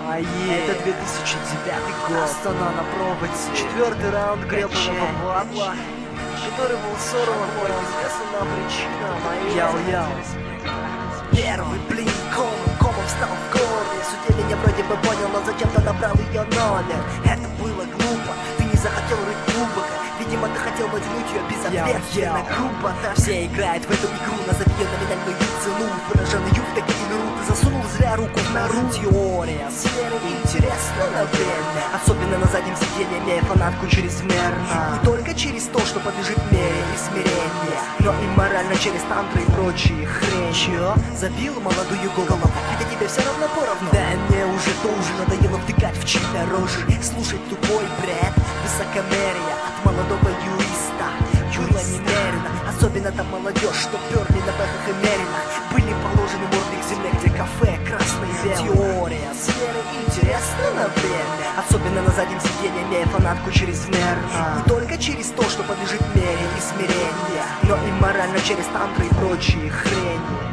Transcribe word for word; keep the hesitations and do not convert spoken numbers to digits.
А Это две тысячи девятый год. Астана на проводе. Четвертый раунд гребаного батла, который был сорван по неизвестным причинам. Яу-яу. Первый блин комом, комом встал в горле. Судья меня вроде бы понял, но зачем-то набрал ее номер. Это было глупо, ты не захотел рыть глубоко. Видимо, ты хотел натянуть ее безответственно, грубо. Все играют в эту игру, назови ее номинальную цену. Пораженный в такие миру, ты засунул зря руку в нору. Теория сферы интересна на время, особенно на заднем сиденье, имея фанатку чрезмерно. Не только через то, что подлежит мере и смирение, но и морально через тантры и прочие хрень. Чё? Забил молодую голову, хотя тебе все равно поровну. Да мне уже тоже надоело втыкать в чьи-то рожи, слушать тупой бред, высокомерие от молодого юриста. Было немерено, особенно там молодежь, что перли на бэхах и меринах. Были положены морды к земле, где кафе красный и белый. Теория сферы интересна на время, особенно на заднем сиденье, имея фанатку чрезмерно. Не только через то, что подлежит мере и смирение, но и морально через тантры и прочие хрень.